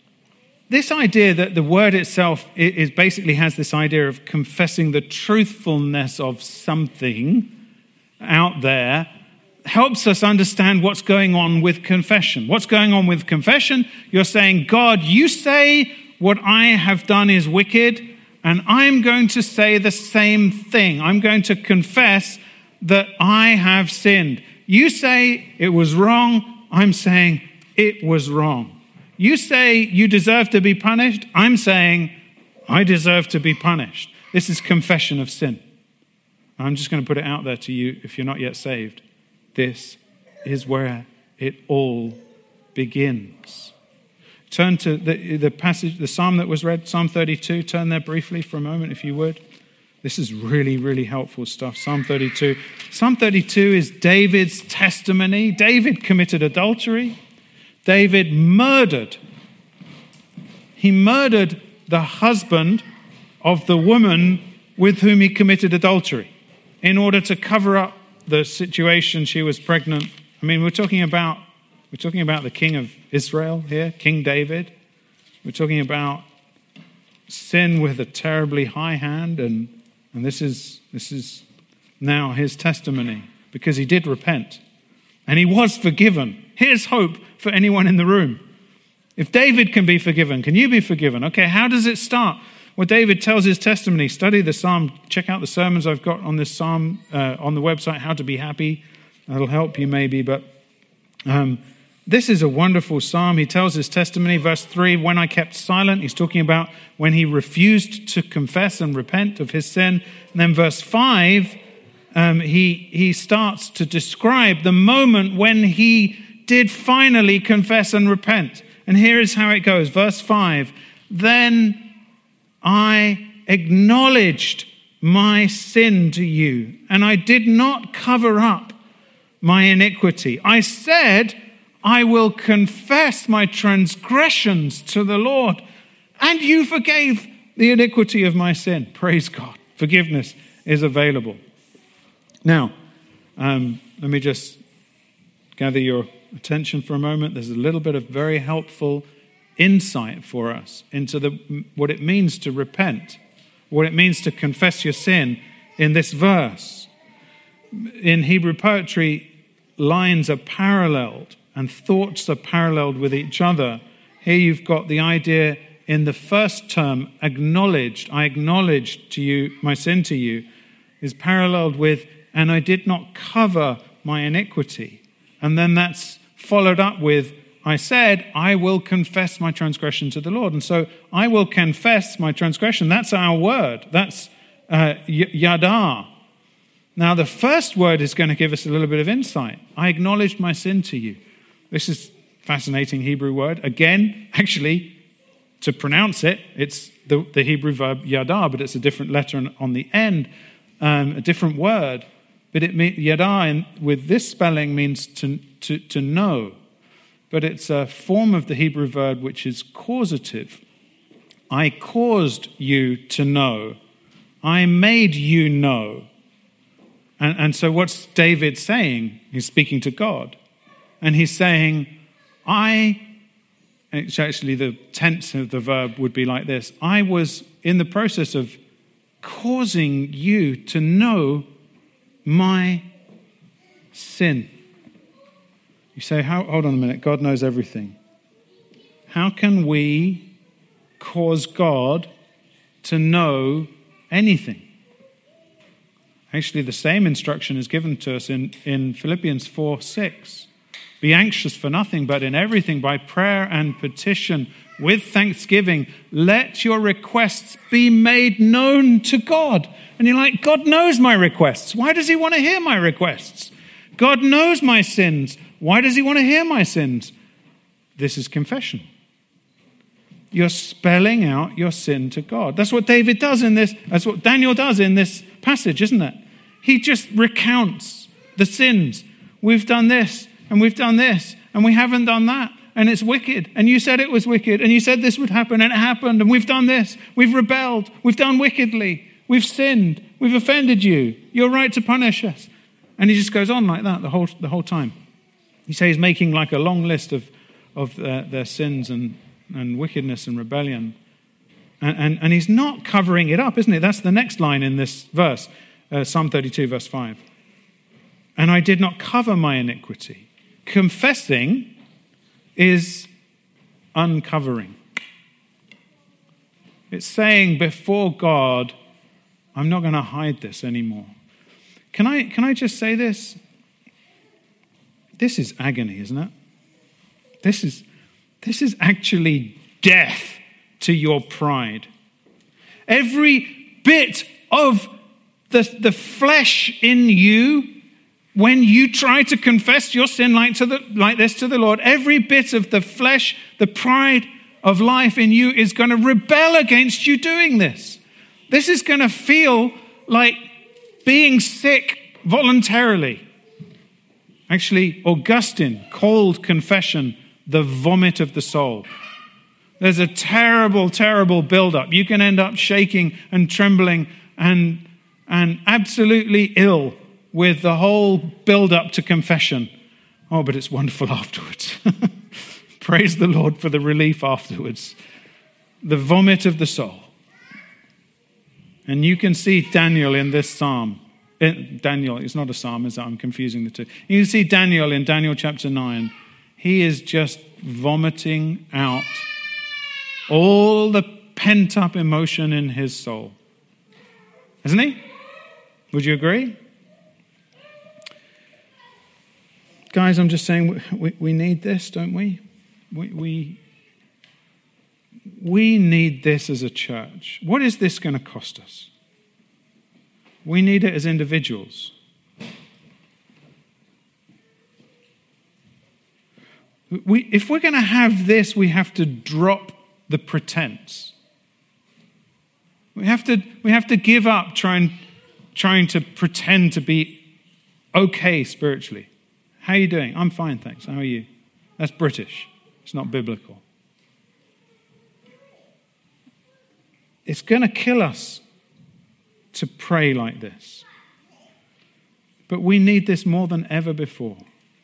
this idea that the word itself is basically has this idea of confessing the truthfulness of something out there helps us understand what's going on with confession. What's going on with confession? You're saying, God, you say what I have done is wicked, and I'm going to say the same thing. I'm going to confess that I have sinned. You say it was wrong. I'm saying it was wrong. You say you deserve to be punished. I'm saying I deserve to be punished. This is confession of sin. I'm just going to put it out there to you if you're not yet saved. This is where it all begins. Turn to the, the passage, the psalm that was read, Psalm thirty-two. Turn there briefly for a moment, if you would. This is really, really helpful stuff. Psalm thirty-two. Psalm thirty-two is David's testimony. David committed adultery. David murdered. He murdered the husband of the woman with whom he committed adultery in order to cover up the situation. She was pregnant. I mean, we're talking about We're talking about the king of Israel here, King David. We're talking about sin with a terribly high hand, and, and this is this is now his testimony, because he did repent and he was forgiven. Here's hope for anyone in the room. If David can be forgiven, can you be forgiven? Okay, how does it start? Well, David tells his testimony. Study the psalm. Check out the sermons I've got on this psalm uh, on the website, How to Be Happy. That'll help you maybe, but um, this is a wonderful psalm. He tells his testimony, verse three, when I kept silent. He's talking about when he refused to confess and repent of his sin. And then verse five, um, he, he starts to describe the moment when he did finally confess and repent. And here is how it goes. Verse five, then I acknowledged my sin to you, and I did not cover up my iniquity. I said, I will confess my transgressions to the Lord, and you forgave the iniquity of my sin. Praise God. Forgiveness is available. Now, um, let me just gather your attention for a moment. There's a little bit of very helpful insight for us into the what it means to repent, what it means to confess your sin in this verse. In Hebrew poetry, lines are paralleled and thoughts are paralleled with each other. Here you've got the idea in the first term, acknowledged, I acknowledged to you my sin to you, is paralleled with, and I did not cover my iniquity. And then that's followed up with, I said, I will confess my transgression to the Lord. And so I will confess my transgression. That's our word. That's uh, yada. Now, the first word is going to give us a little bit of insight. I acknowledged my sin to you. This is a fascinating Hebrew word. Again, actually, to pronounce it, it's the, the Hebrew verb yada, but it's a different letter on the end, um, a different word. But it means yada in, with this spelling means to, to, to know. But it's a form of the Hebrew verb which is causative. I caused you to know. I made you know. And, and so what's David saying? He's speaking to God. And he's saying, I, it's actually the tense of the verb would be like this. I was in the process of causing you to know my sin. You say, How, hold on a minute, God knows everything. How can we cause God to know anything? Actually, the same instruction is given to us in, in Philippians four six. Be anxious for nothing, but in everything by prayer and petition with thanksgiving, let your requests be made known to God. And you're like, God knows my requests. Why does he want to hear my requests? God knows my sins. Why does he want to hear my sins? This is confession. You're spelling out your sin to God. That's what David does in this. That's what Daniel does in this passage, isn't it? He just recounts the sins. We've done this, and we've done this, and we haven't done that, and it's wicked. And you said it was wicked, and you said this would happen, and it happened, and we've done this. We've rebelled. We've done wickedly. We've sinned. We've offended you. You're right to punish us. And he just goes on like that the whole the whole time. You say he's making like a long list of of uh, their sins and and wickedness and rebellion. And, and, and he's not covering it up, isn't it? That's the next line in this verse, uh, Psalm thirty-two, verse five. And I did not cover my iniquity. Confessing is uncovering. It's saying before God, I'm not going to hide this anymore. Can I, can I just say this? This is agony, isn't it? This is... This is actually death to your pride. Every bit of the, the flesh in you, when you try to confess your sin like, to the, like this to the Lord, every bit of the flesh, the pride of life in you is going to rebel against you doing this. This is going to feel like being sick voluntarily. Actually, Augustine called confession the vomit of the soul. There's a terrible, terrible build-up. You can end up shaking and trembling and, and absolutely ill with the whole build-up to confession. Oh, but it's wonderful afterwards. Praise the Lord for the relief afterwards. The vomit of the soul. And you can see Daniel in this psalm. Daniel, it's not a psalm, is it? I'm confusing the two. You can see Daniel in Daniel chapter nine. He is just vomiting out all the pent-up emotion in his soul. Isn't he? Would you agree? Guys, I'm just saying we, we need this, don't we? We, we? We need this as a church. What is this going to cost us? We need it as individuals. We, if we're going to have this, we have to drop the pretense. We have to, we have to give up trying, trying to pretend to be okay spiritually. How are you doing? I'm fine, thanks. How are you? That's British. It's not biblical. It's going to kill us to pray like this. But we need this more than ever before.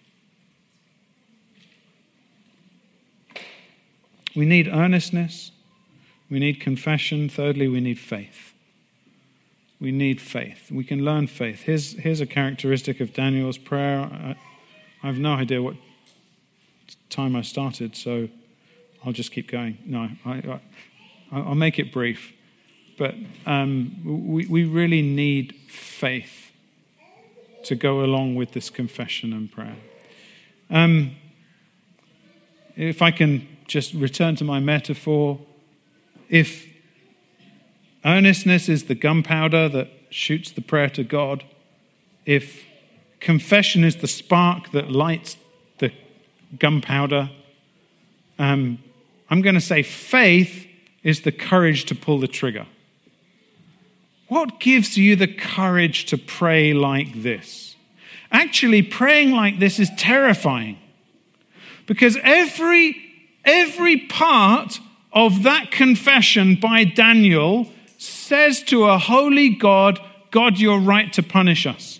We need earnestness. We need confession. Thirdly, we need faith. We need faith. We can learn faith. Here's, here's a characteristic of Daniel's prayer. I, I have no idea what time I started, so I'll just keep going. No, I, I, I'll make it brief. But um, we, we really need faith to go along with this confession and prayer. Um, if I can just return to my metaphor, if earnestness is the gunpowder that shoots the prayer to God, if confession is the spark that lights the gunpowder, um, I'm going to say faith is the courage to pull the trigger. What gives you the courage to pray like this? Actually, praying like this is terrifying, because every Every part of that confession by Daniel says to a holy God, God, you're right to punish us.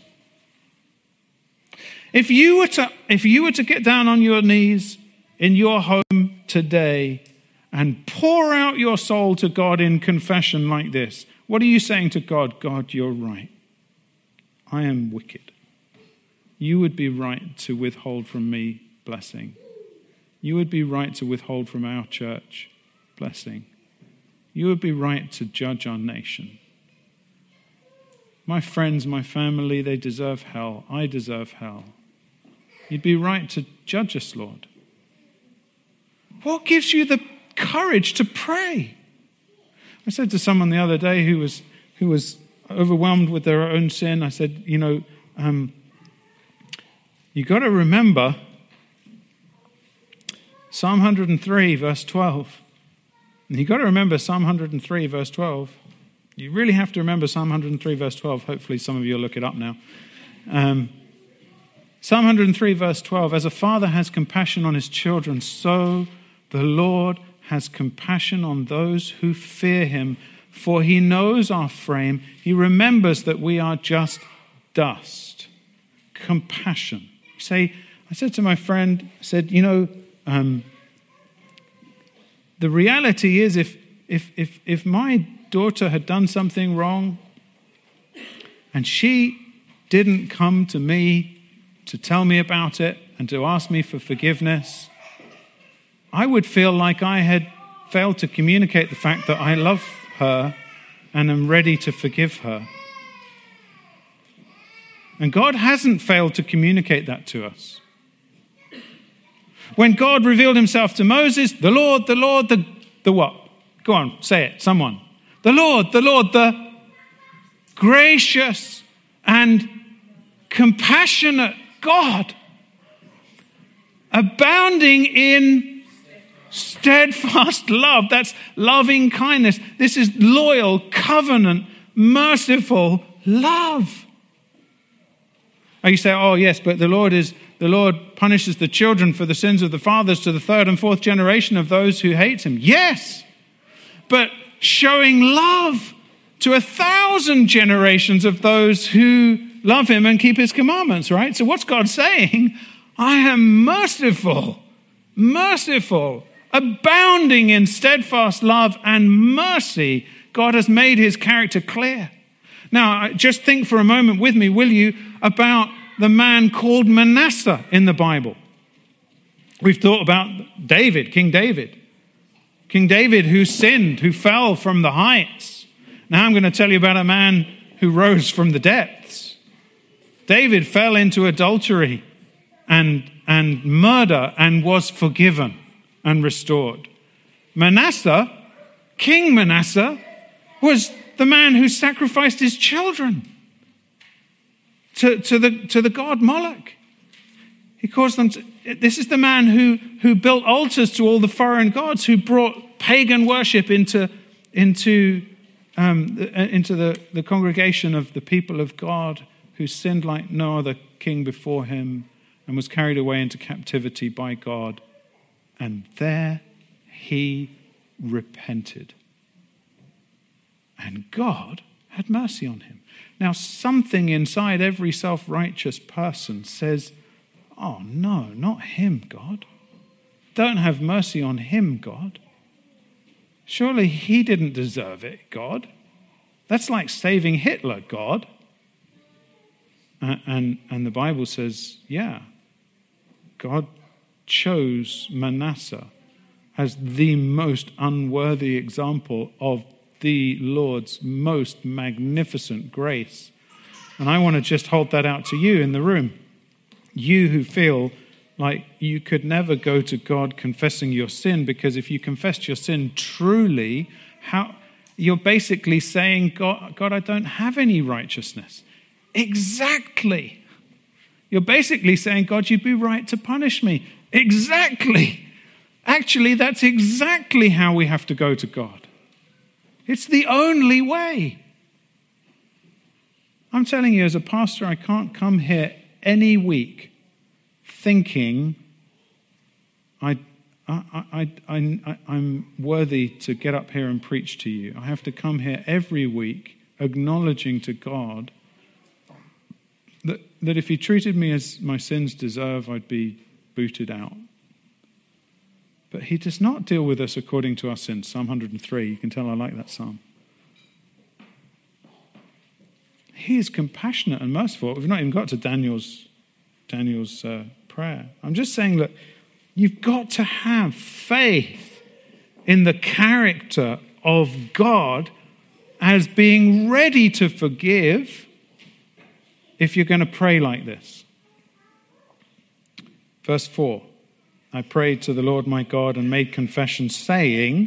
If you were to, if you were to get down on your knees in your home today and pour out your soul to God in confession like this, what are you saying to God? God, you're right. I am wicked. You would be right to withhold from me blessing. You would be right to withhold from our church blessing. You would be right to judge our nation. My friends, my family, they deserve hell. I deserve hell. You'd be right to judge us, Lord. What gives you the courage to pray? I said to someone the other day who was who was overwhelmed with their own sin, I said, you know, um, you got to remember Psalm one hundred three, verse twelve. And you got to remember Psalm one hundred three, verse twelve. You really have to remember Psalm one hundred three, verse twelve. Hopefully some of you will look it up now. Um, Psalm one hundred three, verse twelve. As a father has compassion on his children, so the Lord has compassion on those who fear him. For he knows our frame. He remembers that we are just dust. Compassion. You say, I said to my friend, I said, you know, um, the reality is if, if, if, if my daughter had done something wrong and she didn't come to me to tell me about it and to ask me for forgiveness, I would feel like I had failed to communicate the fact that I love her and am ready to forgive her. And God hasn't failed to communicate that to us. When God revealed himself to Moses, the Lord, the Lord, the, the what? Go on, say it, someone. The Lord, the Lord, the gracious and compassionate God, abounding in steadfast love. That's loving kindness. This is loyal, covenant, merciful love. Oh, you say, oh yes, but the Lord is the Lord punishes the children for the sins of the fathers to the third and fourth generation of those who hate him. Yes, but showing love to a thousand generations of those who love him and keep his commandments, right? So what's God saying? I am merciful, merciful, abounding in steadfast love and mercy. God has made his character clear. Now, just think for a moment with me, will you, about the man called Manasseh in the Bible. We've thought about David, King David. King David who sinned, who fell from the heights. Now I'm going to tell you about a man who rose from the depths. David fell into adultery and, and murder and was forgiven and restored. Manasseh, King Manasseh, was the man who sacrificed his children to, to, the, to the god Moloch. He caused them to, this is the man who, who built altars to all the foreign gods, who brought pagan worship into, into, um, into the, the congregation of the people of God, who sinned like no other king before him and was carried away into captivity by God. And there he repented. And God had mercy on him. Now, something inside every self-righteous person says, oh no, not him, God. Don't have mercy on him, God. Surely he didn't deserve it, God. That's like saving Hitler, God. Uh, and, and the Bible says, yeah, God chose Manasseh as the most unworthy example of the Lord's most magnificent grace. And I want to just hold that out to you in the room. You who feel like you could never go to God confessing your sin, because if you confessed your sin truly, how you're basically saying, God, God, I don't have any righteousness. Exactly. You're basically saying, God, you'd be right to punish me. Exactly. Actually, that's exactly how we have to go to God. It's the only way. I'm telling you, as a pastor, I can't come here any week thinking I, I, I, I, I'm worthy to get up here and preach to you. I have to come here every week acknowledging to God that, that if he treated me as my sins deserve, I'd be booted out. But he does not deal with us according to our sins. Psalm one hundred three, you can tell I like that psalm. He is compassionate and merciful. We've not even got to Daniel's, Daniel's uh, prayer. I'm just saying that you've got to have faith in the character of God as being ready to forgive if you're going to pray like this. Verse four, I prayed to the Lord my God and made confession saying,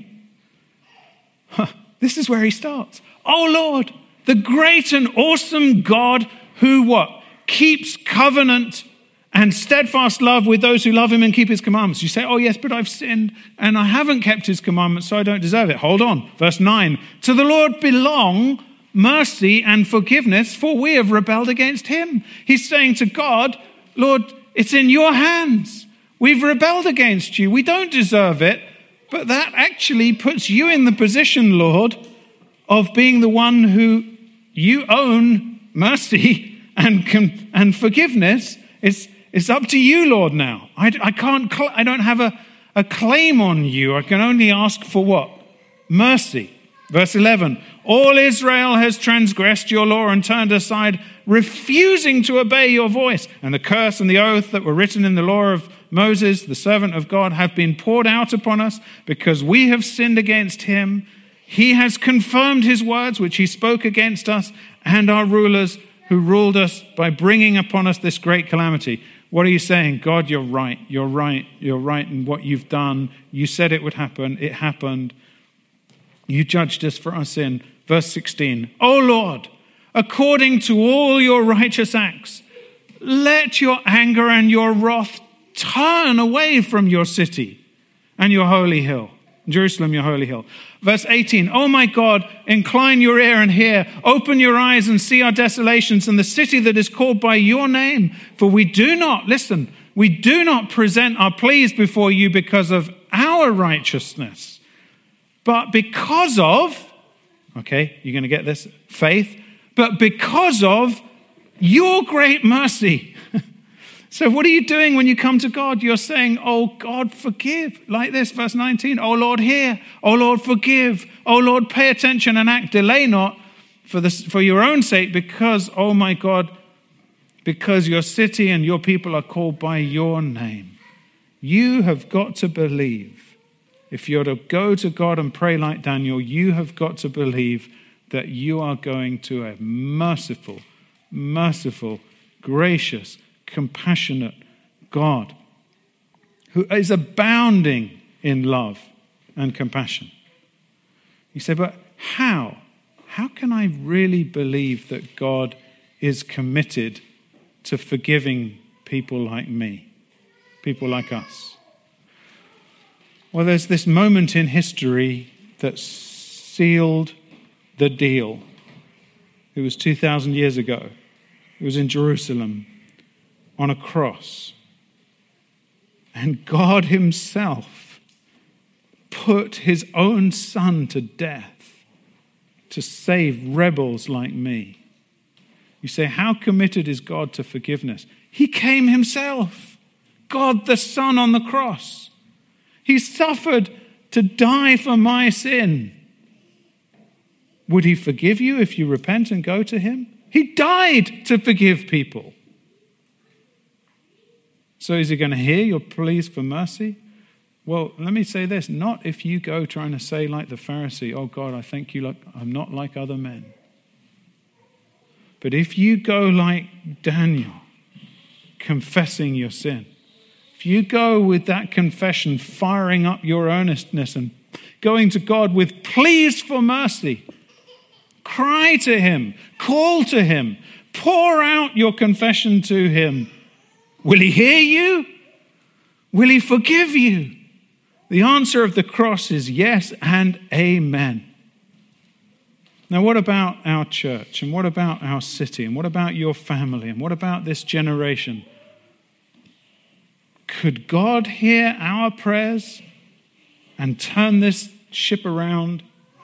huh, this is where he starts. Oh Lord, the great and awesome God who what? Keeps covenant and steadfast love with those who love him and keep his commandments. You say, oh yes, but I've sinned and I haven't kept his commandments, so I don't deserve it. Hold on. Verse nine. To the Lord belong mercy and forgiveness, for we have rebelled against him. He's saying to God, Lord, it's in your hands. We've rebelled against you. We don't deserve it, but that actually puts you in the position, Lord, of being the one who you own mercy and and forgiveness. It's It's up to you, Lord, now. I, I can't, I don't have a, a claim on you. I can only ask for what? Mercy. Verse eleven, all Israel has transgressed your law and turned aside, refusing to obey your voice. And the curse and the oath that were written in the law of Moses, the servant of God, have been poured out upon us because we have sinned against him. He has confirmed his words, which he spoke against us and our rulers who ruled us by bringing upon us this great calamity. What are you saying? God, you're right. You're right. You're right in what you've done. You said it would happen. It happened. You judged us for our sin. Verse sixteen. O Lord, according to all your righteous acts, let your anger and your wrath turn away from your city and your holy hill. Jerusalem, your holy hill. Verse eighteen, oh my God, incline your ear and hear. Open your eyes and see our desolations and the city that is called by your name. For we do not, listen, we do not present our pleas before you because of our righteousness, but because of, okay, you're going to get this, faith, but because of your great mercy. So what are you doing when you come to God? You're saying, oh God, forgive. Like this, verse nineteen. Oh Lord, hear. Oh Lord, forgive. Oh Lord, pay attention and act. Delay not for this, for your own sake, because, oh my God, because your city and your people are called by your name. You have got to believe. If you're to go to God and pray like Daniel, you have got to believe that you are going to a merciful, merciful, gracious, compassionate God who is abounding in love and compassion. You say, but how? How can I really believe that God is committed to forgiving people like me, people like us? Well, there's this moment in history that sealed the deal. It was two thousand years ago. It was in Jerusalem, on a cross. And God himself put his own son to death to save rebels like me. You say, how committed is God to forgiveness? He came himself, God the Son on the cross. He suffered to die for my sin. Would he forgive you if you repent and go to him? He died to forgive people. So is he going to hear your pleas for mercy? Well, let me say this, not if you go trying to say like the Pharisee, oh God, I thank you, like I'm not like other men. But if you go like Daniel, confessing your sin, if you go with that confession, firing up your earnestness and going to God with pleas for mercy, cry to him, call to him, pour out your confession to him, will he hear you? Will he forgive you? The answer of the cross is yes and amen. Now, what about our church? And what about our city? And what about your family? And what about this generation? Could God hear our prayers and turn this ship around.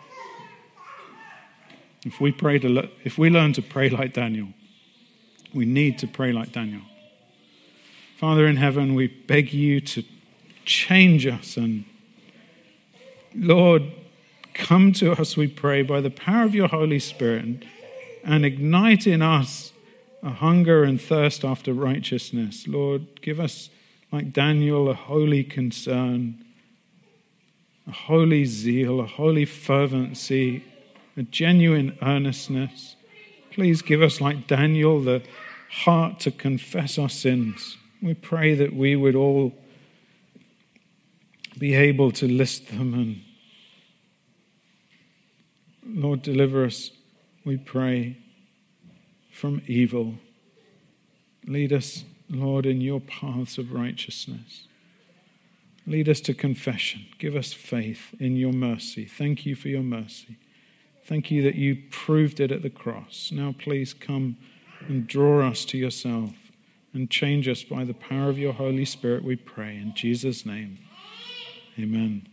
If we pray to, if we learn to pray like Daniel, we need to pray like Daniel. Father in heaven, we beg you to change us, and Lord, come to us, we pray, by the power of your Holy Spirit, and, and ignite in us a hunger and thirst after righteousness. Lord, give us, like Daniel, a holy concern, a holy zeal, a holy fervency, a genuine earnestness. Please give us, like Daniel, the heart to confess our sins. We pray that we would all be able to list them, and Lord, deliver us, we pray, from evil. Lead us, Lord, in your paths of righteousness. Lead us to confession. Give us faith in your mercy. Thank you for your mercy. Thank you that you proved it at the cross. Now please come and draw us to yourself and change us by the power of your Holy Spirit, we pray. In Jesus' name, amen.